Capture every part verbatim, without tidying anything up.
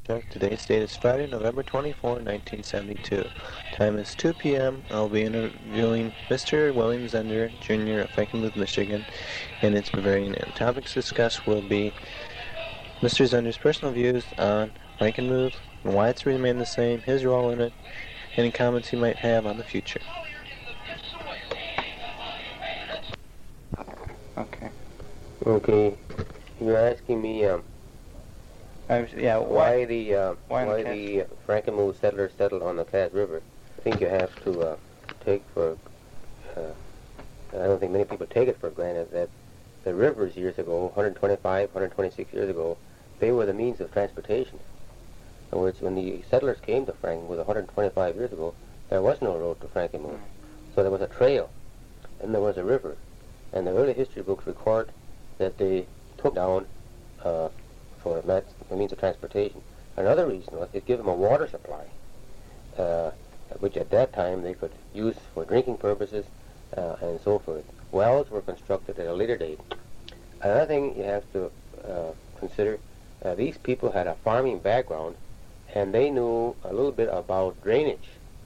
Okay, today's date is Friday, November twenty-fourth, nineteen seventy-two. Time is two p m I'll be interviewing Mister William Zender, Junior of Frankenmuth, Michigan, and its Bavarian Inn. Topics discussed will be Mister Zender's personal views on Frankenmuth and why it's remained the same, his role in it, any comments he might have on the future. Okay. Okay. You're asking me um, I was, yeah. why, Why? the uh, why why, the Cass- the Frankenmuth settlers settled on the Cass River. I think you have to uh, take for. Uh, I don't think many people take it for granted that the rivers years ago, one twenty-five, one twenty-six years ago, they were the means of transportation. In other words, when the settlers came to Frankenmuth one twenty-five years ago, there was no road to Frankenmuth. So there was a trail, and there was a river. And the early history books record that they took down uh, for a means of transportation. Another reason was it gave them a water supply, uh, which at that time they could use for drinking purposes uh, and so forth. Wells were constructed at a later date. Another thing you have to uh, consider, uh, these people had a farming background, and they knew a little bit about drainage.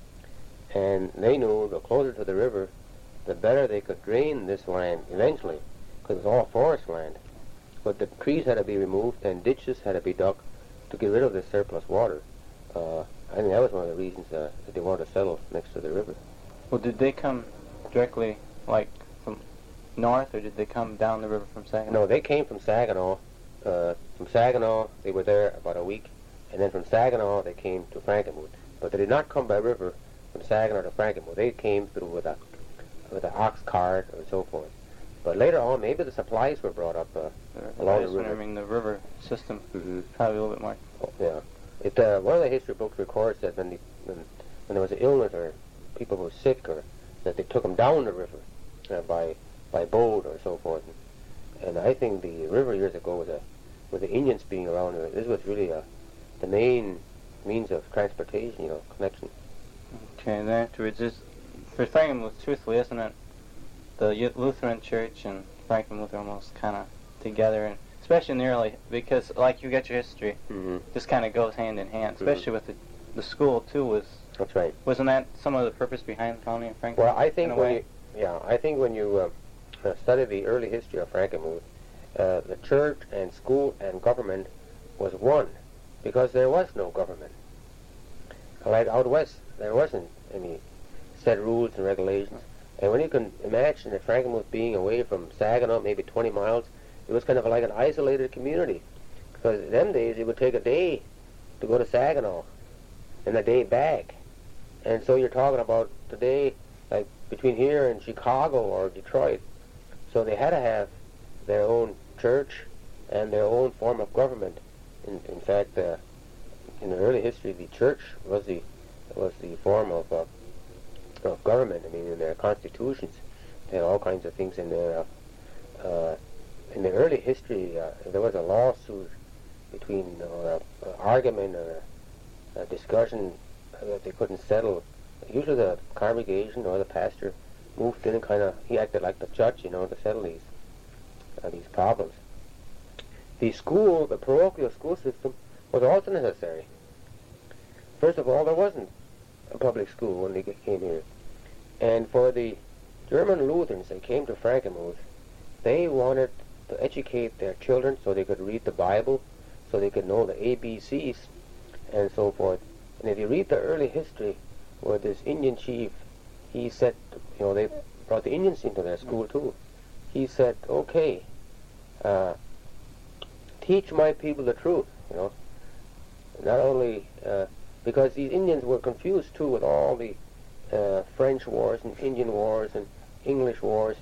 And they knew the closer to the river, the better they could drain this land eventually, because it was all forest land. But the trees had to be removed and ditches had to be dug to get rid of this surplus water. Uh, I think that was one of the reasons uh, that they wanted to settle next to the river. Well, did they come directly, like, from north, or did they come down the river from Saginaw? No, they came from Saginaw. Uh, from Saginaw, they were there about a week, and then from Saginaw they came to Frankenmuth. But they did not come by river from Saginaw to Frankenmuth. They came through with a with an ox cart and so forth. But later on, maybe the supplies were brought up uh, The- along I the just river. wonder, I mean, the river system, Mm-hmm. probably a little bit more. Yeah. It, uh, one of the history books records that when, the, when, when there was an illness or people were sick, or that they took them down the river uh, by by boat or so forth. And, and I think the river years ago was a, with the Indians being around, uh, this was really a, the main means of transportation, you know, connection. Okay, and then afterwards, is, for Frankenmuth, truthfully, isn't it, the U- Lutheran Church and Frankenmuth are almost kind of together, and especially in the early, because, like, you got your history, Mm-hmm. this kind of goes hand in hand, especially with the, the school, too, was, That's right. wasn't that some of the purpose behind the founding of Frankenmuth? Well, I in think a when way? you, yeah, I think when you uh, uh, study the early history of Frankenmuth, uh, the church and school and government was one, because there was no government. Like out west, there wasn't any set rules and regulations. And when you can imagine that Frankenmuth being away from Saginaw, maybe twenty miles, it was kind of like an isolated community. Because in them days, it would take a day to go to Saginaw, and a day back. And so you're talking about today, like between here and Chicago or Detroit. So they had to have their own church and their own form of government. In, in fact, uh, in the early history, the church was the was the form of, uh, of government. I mean, in their constitutions, they had all kinds of things in there. Uh, uh, in the early history, uh, there was a lawsuit between uh, an argument or a, a discussion that they couldn't settle. Usually the congregation or the pastor moved in and kind of, he acted like the judge, you know, to settle these, uh, these problems. The school, the parochial school system, was also necessary. First of all, there wasn't a public school when they came here. And for the German Lutherans that came to Frankenmuth, they wanted to educate their children so they could read the Bible, so they could know the A B Cs, and so forth. And if you read the early history, where this Indian chief, he said, you know, they brought the Indians into their school too. He said, okay, uh, teach my people the truth, you know. Not only, uh, because these Indians were confused too with all the uh, French wars and Indian wars and English wars,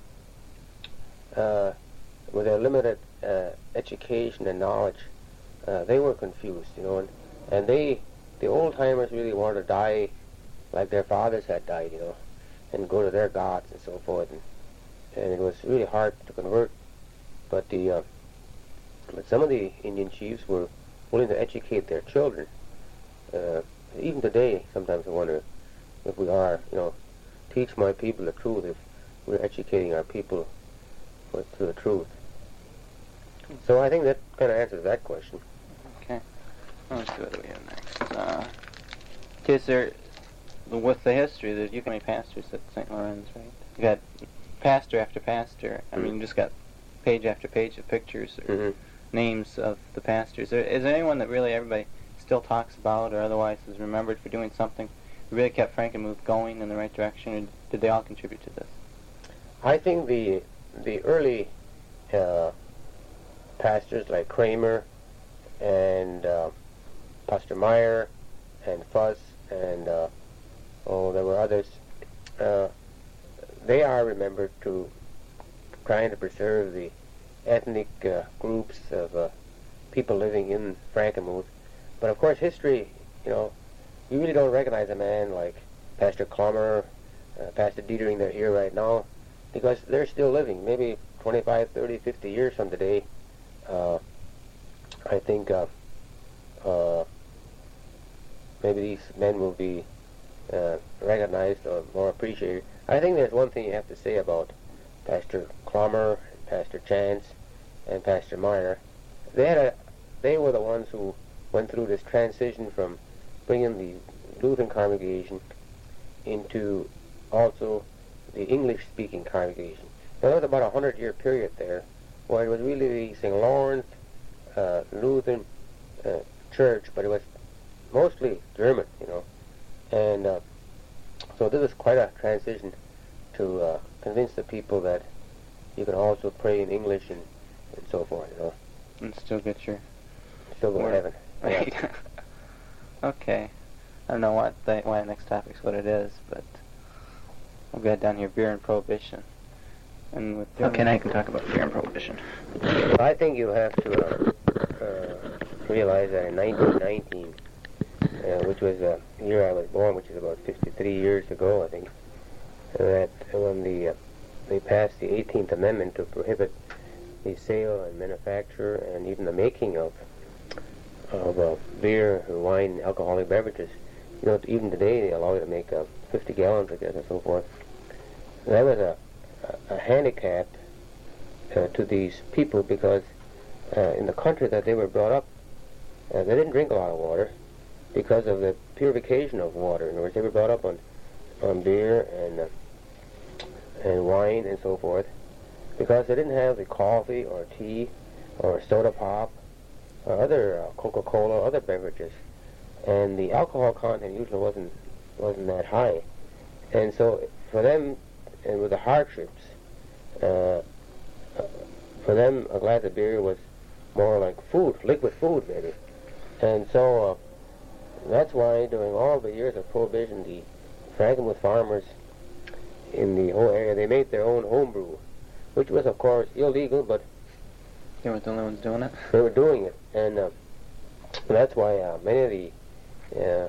uh, with their limited uh, education and knowledge. Uh, they were confused, you know, and, and they, the old-timers really wanted to die like their fathers had died, you know, and go to their gods and so forth, and, and it was really hard to convert. But the, uh, but some of the Indian chiefs were willing to educate their children. Uh, even today, sometimes I wonder if we are, you know, teach my people the truth, if we're educating our people for, to the truth. So I think that kind of answers that question. Okay. Let's see what we have. Is there, with the history, there's you can many pastors at Saint Lawrence, right? You got pastor after pastor. I mean, you just got page after page of pictures or Mm-hmm. names of the pastors. Is there, is there anyone that really everybody still talks about or otherwise is remembered for doing something that really kept Frankenmuth going in the right direction, or did they all contribute to this? I think the the early uh, pastors like Kramer and uh, Pastor Meyer and Fuss and uh, oh, there were others. Uh, they are remembered to trying to preserve the ethnic uh, groups of uh, people living in Frankenmuth. But of course, history, you know, you really don't recognize a man like Pastor Clommer, uh, Pastor Dietering. They're here right now because they're still living. Maybe twenty-five, thirty, fifty years from today, uh, I think uh, uh, maybe these men will be uh, recognized or more appreciated. I think there's one thing you have to say about Pastor Clommer, Pastor Chance, and Pastor Meyer. They had a, they were the ones who went through this transition from bringing the Lutheran congregation into also the English-speaking congregation. Now, there was about a hundred-year period there where it was really the Saint Lawrence uh, Lutheran uh, church, but it was mostly German, you know. And uh, so this was quite a transition to uh, convince the people that you can also pray in English and, and so forth, you know. And still get your Still go to word. heaven. Right. Yeah. Okay. I don't know what the, why the next topic's what it is, but I've got down here beer and prohibition. And with okay, now you can talk about beer and prohibition. Well, I think you have to uh, uh, realize that in nineteen nineteen, uh, which was the year I was born, which is about fifty-three years ago, I think, that when the uh, they passed the eighteenth Amendment to prohibit the sale and manufacture and even the making of of uh, beer, wine, alcoholic beverages. You know, even today they allow you to make uh, fifty gallons, I guess, and so forth. And that was a, a, a handicap uh, to these people because uh, in the country that they were brought up, uh, they didn't drink a lot of water because of the purification of water. In other words, they were brought up on, on beer and uh, and wine and so forth because they didn't have the coffee or tea or soda pop or other uh, Coca-Cola or other beverages, and the alcohol content usually wasn't wasn't that high, and so for them, and with the hardships, uh, for them a glass of beer was more like food, liquid food maybe, and so uh, that's why during all the years of Prohibition, the Frankenmuth farmers in the whole area, they made their own home brew, which was of course illegal, but they weren't the only ones doing it. They were doing it, and uh, that's why uh, many of the uh,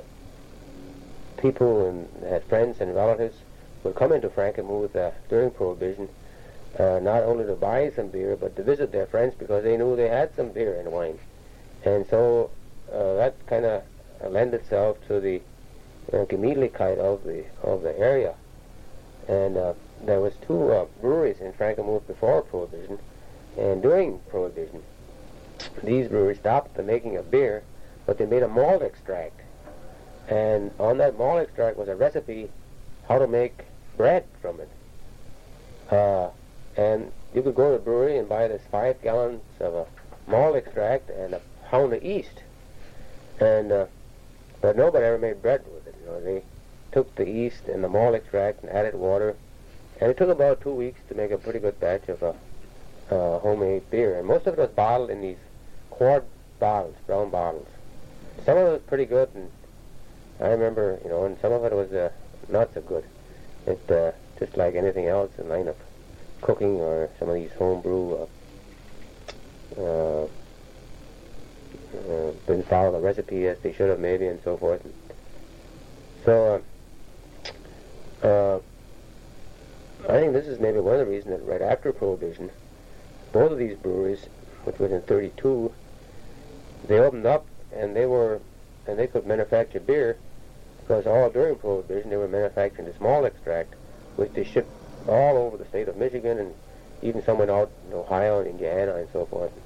people and had friends and relatives would come into Frankenmuth uh, during Prohibition, uh, not only to buy some beer, but to visit their friends because they knew they had some beer and wine. And so uh, that kind of lent itself to the uh, Gemütlichkeit of the of the area. And uh, there was two uh, breweries in Frankenmuth before Prohibition, and during Prohibition, these breweries stopped the making of beer, but they made a malt extract. And on that malt extract was a recipe how to make bread from it. Uh, and you could go to the brewery and buy this five gallons of a malt extract and a pound of yeast. And uh, but nobody ever made bread with it. You know, they took the yeast and the malt extract and added water, and it took about two weeks to make a pretty good batch of a uh, homemade beer. And most of it was bottled in these quart bottles, brown bottles. Some of it was pretty good, and I remember, you know, and some of it was uh, not so good. It uh, just like anything else in line of cooking or some of these homebrew uh, uh, uh, didn't follow the recipe as they should have maybe and so forth. So uh, uh, I think this is maybe one of the reasons that right after Prohibition, both of these breweries, which was in thirty-two, they opened up and they were and they could manufacture beer because all during Prohibition they were manufacturing this malt extract, which they shipped all over the state of Michigan and even some went out in Ohio and Indiana and so forth.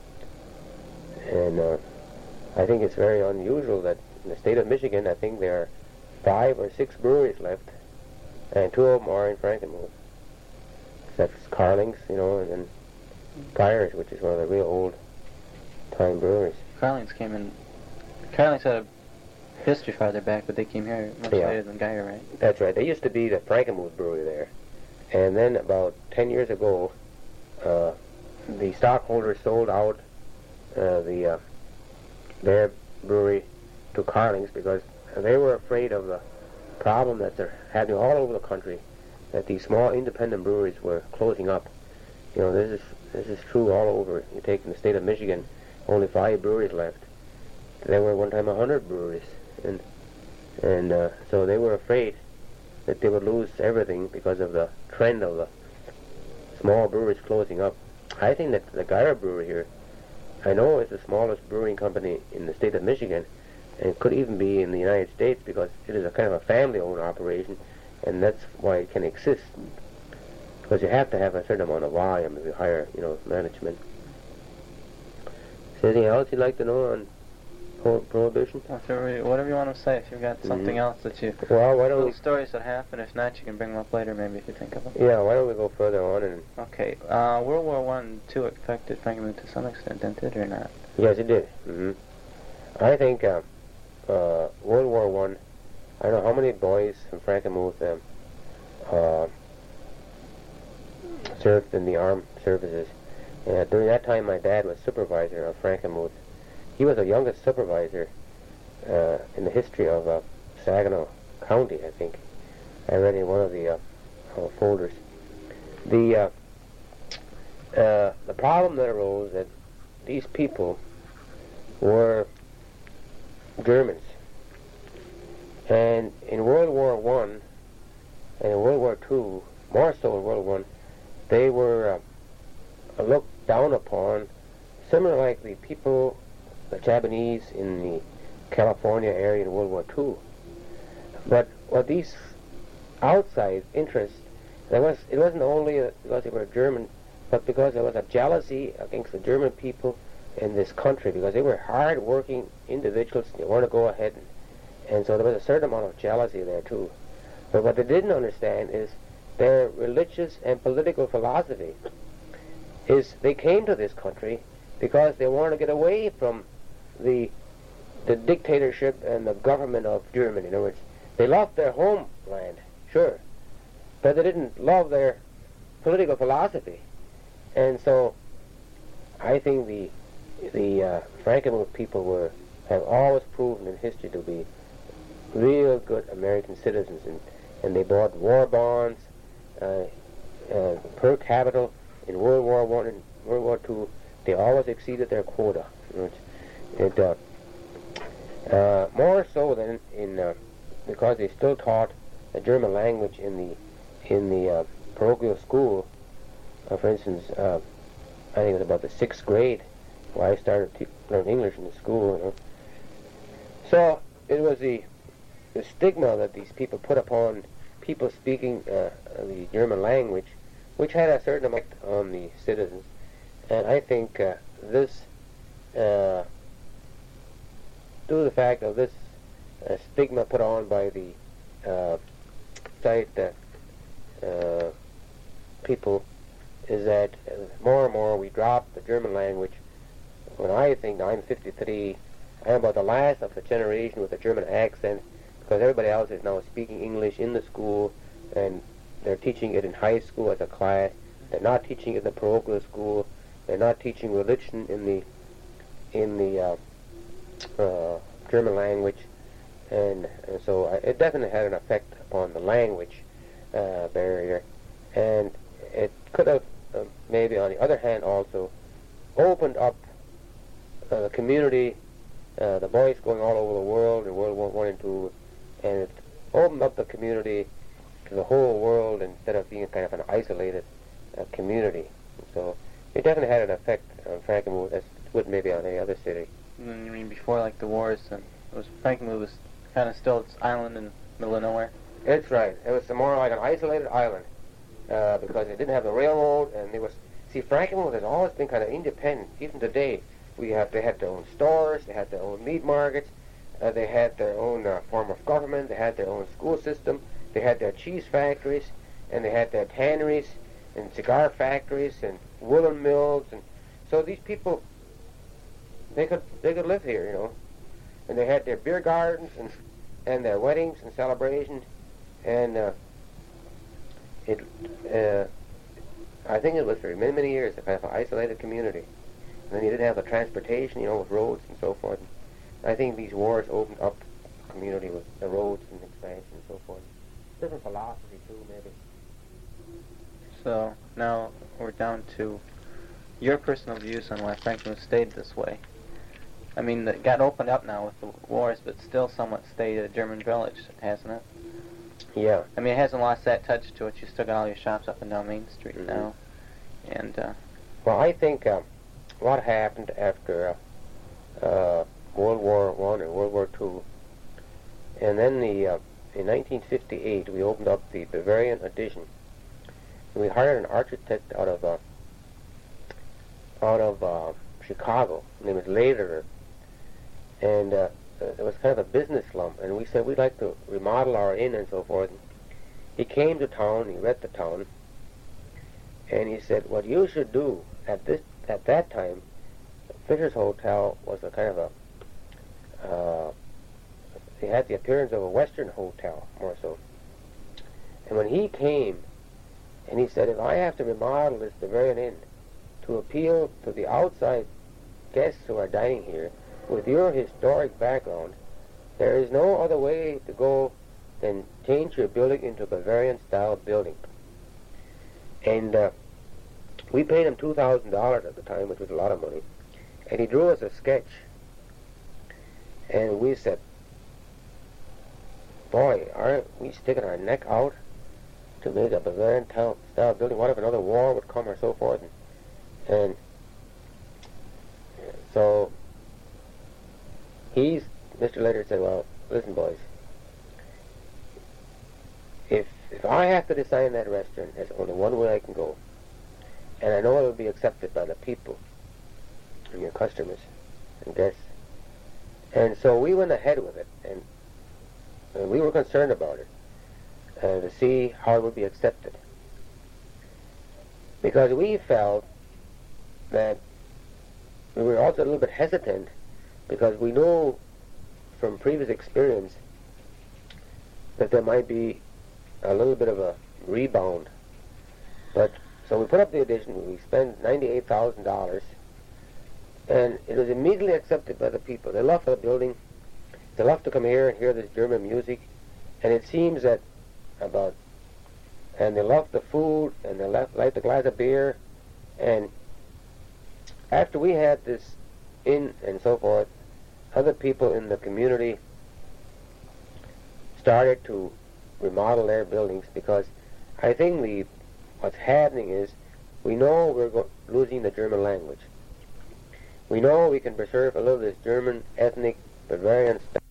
And uh, I think it's very unusual that in the state of Michigan, I think they're five or six breweries left, and two of them are in Frankenmuth. That's Carling's, you know, and then Geyer's, which is one of the real old-time breweries. Carling's came in. Carling's had a history farther back, but they came here much Yeah. later than Geyer, right? That's right. They used to be the Frankenmuth brewery there. And then about ten years ago, uh, the stockholders sold out uh, the uh, their brewery to Carling's because they were afraid of the problem that they're having all over the country, that these small independent breweries were closing up. You know, this is this is true all over. You take in the state of Michigan, only five breweries left. There were one time a hundred breweries, and and uh, so they were afraid that they would lose everything because of the trend of the small breweries closing up. I think that the Geyer Brewery here, I know it's the smallest brewing company in the state of Michigan, and it could even be in the United States because it is a kind of a family-owned operation, and that's why it can exist. Because you have to have a certain amount of volume if you hire, you know, management. Is there anything else you'd like to know on pro- prohibition? Whatever, whatever you want to say. If you've got something Mhm. else that you... Well, why don't little we... stories that happen. If not, you can bring them up later, maybe, if you think of them. Yeah, why don't we go further on and... Okay. Uh, World War One and Two affected Frankenmuth to some extent, didn't it, or not? Yes, it did. hmm I think uh, uh, World War One. I, I don't know how many boys from Frankenmuth um, uh, served in the armed services. Uh, during that time, my dad was supervisor of Frankenmuth. He was the youngest supervisor uh, in the history of uh, Saginaw County, I think. I read in one of the uh, uh, folders. The uh, uh, the problem that arose that these people were Germans, and in World War One and in World War Two, more so in World War One, they were uh, looked down upon, similar like the people, the Japanese in the California area in World War Two. But what these outside interests, there was it wasn't only uh, because they were German, but because there was a jealousy against the German people in this country, because they were hard-working individuals. They want to go ahead, and, and so there was a certain amount of jealousy there too. But what they didn't understand is their religious and political philosophy is they came to this country because they wanted to get away from the the dictatorship and the government of Germany. In other words, they loved their homeland, sure, but they didn't love their political philosophy. And so I think the the uh, Frankenmuth people were have always proven in history to be real good American citizens, and, and they bought war bonds uh, uh, per capita in World War One and World War Two. They always exceeded their quota. It, it uh, uh, more so than in uh, because they still taught the German language in the in the uh, parochial school. Uh, for instance, uh, I think it was about the sixth grade where I started to learn English in the school. You know. So it was the the stigma that these people put upon people speaking uh, the German language, which had a certain effect on the citizens. And I think uh, this, uh, due to the fact of this uh, stigma put on by the uh, site uh, uh, people, is that uh, more and more we drop the German language. When I think I'm fifty-three, I'm about the last of the generation with a German accent, because everybody else is now speaking English in the school, and they're teaching it in high school as a class. They're not teaching it in the parochial school. They're not teaching religion in the in the uh, uh, German language, and, and so I, it definitely had an effect upon the language uh, barrier, and it could have uh, maybe on the other hand also opened up uh, the community, uh, the boys going all over the world in World War One and Two, and it opened up the community to the whole world instead of being kind of an isolated uh, community. So it definitely had an effect on Frankenmuth as it would maybe on any other city. And you mean before, like, the wars, and it was Frankenmuth was kind of still its island in the middle of nowhere? That's right. It was more like an isolated island uh, because it didn't have the railroad, and it was. See, Frankenmuth has always been kind of independent. Even today, we have they had their own stores, they had their own meat markets, Uh, they had their own uh, form of government. They had their own school system. They had their cheese factories, and they had their tanneries and cigar factories and woolen mills. And so these people, they could they could live here, you know. And they had their beer gardens and and their weddings and celebrations. And uh, it, uh, I think it was for many many years a kind of an isolated community. And then you didn't have the transportation, you know, with roads and so forth. I think these wars opened up the community with the roads and expansion and so forth. Different philosophy too, maybe. So now we're down to your personal views on why Franklin stayed this way. I mean, it got opened up now with the wars, but still somewhat stayed a German village, hasn't it? Yeah. I mean, it hasn't lost that touch to it. You still got all your shops up and down Main Street mm-hmm. now. And uh, well, I think uh, what happened after uh, uh, World War One and World War Two, and then the uh, in nineteen fifty-eight we opened up the Bavarian Edition. And we hired an architect out of uh, out of uh, Chicago. His name was Lederer, and uh, it was kind of a business slump. And we said we'd like to remodel our inn and so forth. And he came to town. He read the town, and he said, "What you should do at this at that time, Fisher's Hotel was a kind of a uh, it had the appearance of a Western hotel more so. And when he came, and he said, if I have to remodel this Bavarian Inn to appeal to the outside guests who are dining here with your historic background, there is no other way to go than change your building into a Bavarian-style building." And uh, we paid him two thousand dollars at the time, which was a lot of money. And he drew us a sketch. And we said, boy, aren't we sticking our neck out to make a Bavarian-style building? What if another war would come or so forth? And, and so he's, Mister Lederer said, well, listen, boys, if if I have to design that restaurant, there's only one way I can go. And I know it will be accepted by the people and your customers and guests. And so we went ahead with it, and, and we were concerned about it, uh, to see how it would be accepted. Because we felt that we were also a little bit hesitant, because we knew from previous experience that there might be a little bit of a rebound. But so we put up the edition. We spent ninety-eight thousand dollars, and it was immediately accepted by the people. They loved the building. They loved to come here and hear this German music, and it seems that about, and they loved the food, and they loved, liked a glass of beer, and after we had this inn and so forth, other people in the community started to remodel their buildings, because I think the what's happening is we know we're go- losing the German language. We know we can preserve a little of this German ethnic Bavarian style